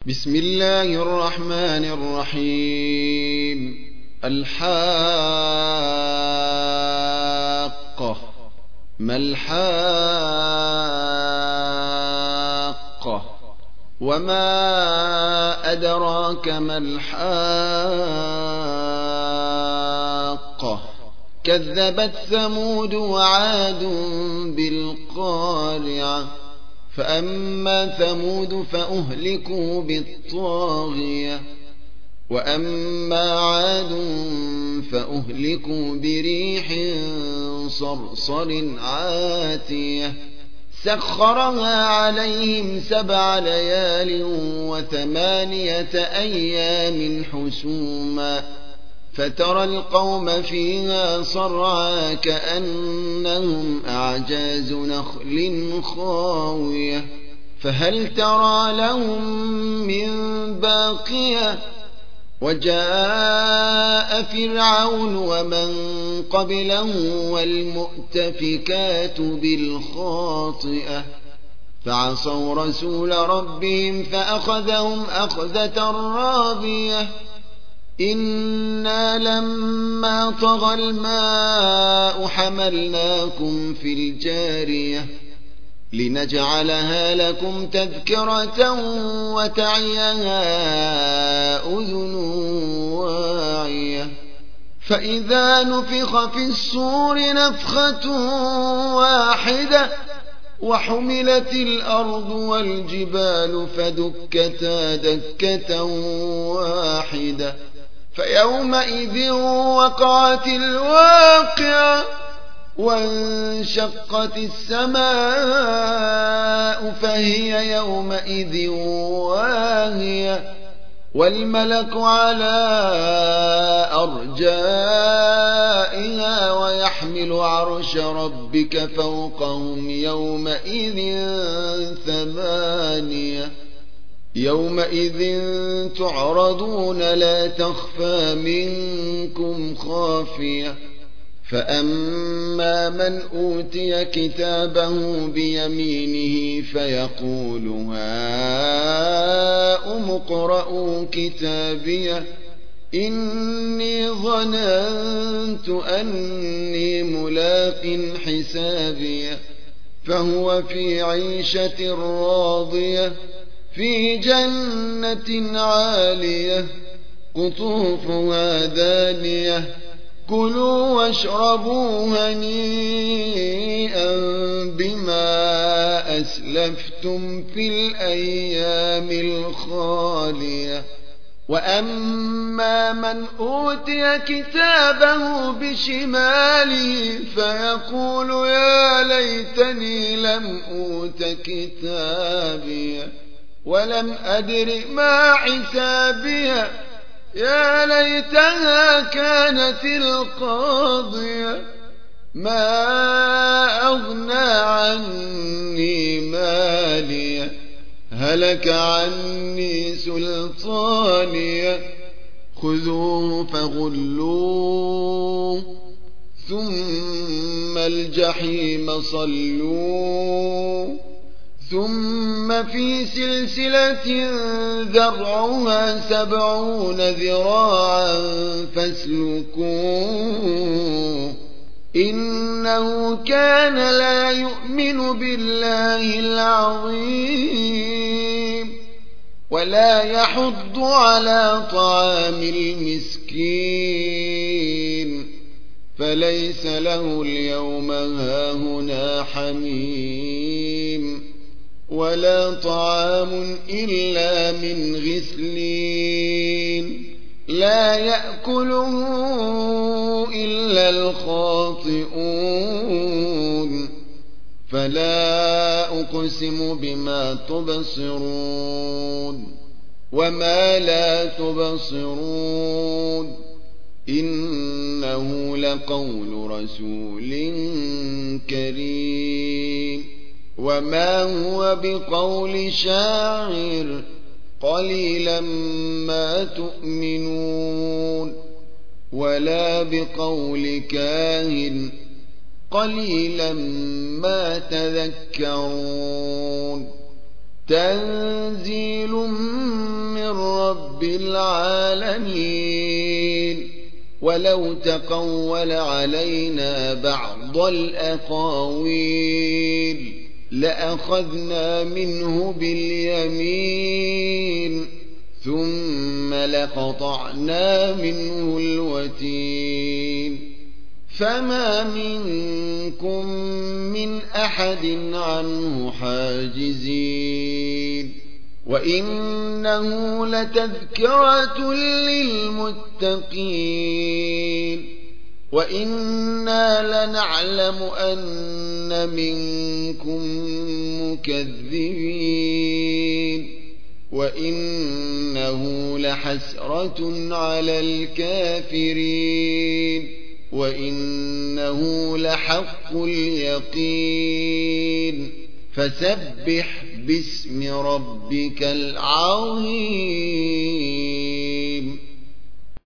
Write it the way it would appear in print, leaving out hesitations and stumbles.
بسم الله الرحمن الرحيم. الحاقة. ما الحاقة؟ وما أدراك ما الحاقة؟ كذبت ثمود وعاد بالقارعة. فأما ثمود فأهلكوا بالطاغية، وأما عاد فأهلكوا بريح صرصر عاتية سخرها عليهم 7 ليال و8 أيام حسوما، فترى القوم فيها صرعى كأنهم أعجاز نخل خاوية، فهل ترى لهم من باقية؟ وجاء فرعون ومن قبله والمؤتفكات بالخاطئة فعصوا رسول ربهم فأخذهم أخذة رابية. إنا لما طغى الماء حملناكم في الجارية لنجعلها لكم تذكرة وتعيها أذن واعية. فإذا نفخ في الصور نفخة واحدة وحملت الأرض والجبال فدكتا دكة واحدة فيومئذ وقعت الواقعة وانشقت السماء فهي يومئذ واهية والملك على أرجائها ويحمل عرش ربك فوقهم يومئذ 8. يومئذ تعرضون لا تخفى منكم خافية. فأما من أوتي كتابه بيمينه فيقول هاؤم اقرءوا كتابيه إني ظننت أني ملاق حسابيه فهو في عيشة راضية في جنة عالية قطوفها دانية كلوا واشربوا هنيئا بما أسلفتم في الأيام الخالية. وأما من أوتي كتابه بشماله فيقول يا ليتني لم أوت كتابي ولم أدر ما حسابيه يا ليتها كانت القاضية ما أغنى عني ماليه هلك عني سلطانيه خذوه فغلوه ثم الجحيم صلوه ثم في سلسلة ذرعها 70 ذراعا فاسلكوه إنه كان لا يؤمن بالله العظيم ولا يحض على طعام المسكين فليس له اليوم هاهنا حميم ولا طعام إلا من غسلين لا يأكله إلا الخاطئون. فلا أقسم بما تبصرون وما لا تبصرون إنه لقول رسول كريم وما هو بقول شاعر قليلا ما تؤمنون ولا بقول كاهن قليلا ما تذكرون تنزيل من رب العالمين ولو تقول علينا بعض الأقاويل لأخذنا منه باليمين ثم لقطعنا منه الوتين فما منكم من أحد عنه حاجزين وإنه لتذكرة للمتقين وإنا لنعلم أن منكم مكذبين وإنه لحسرة على الكافرين وإنه لحق اليقين فسبح باسم ربك العظيم